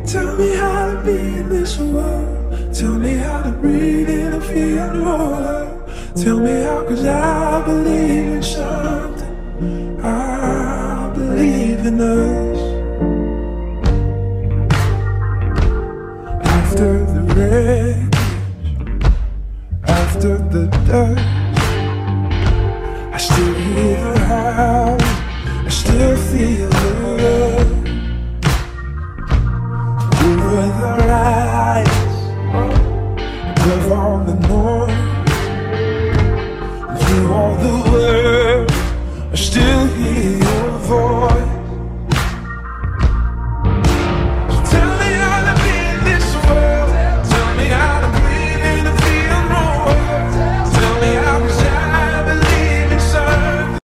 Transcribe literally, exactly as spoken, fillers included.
Tell me how to be in this world. Tell me how to breathe in and feel more. Tell me how, cause I believe in something. I believe in us. After the wreckage, after the dust, I still hear the howl, I still feel the love. Over the lights, above all the noise, through all the world, I still hear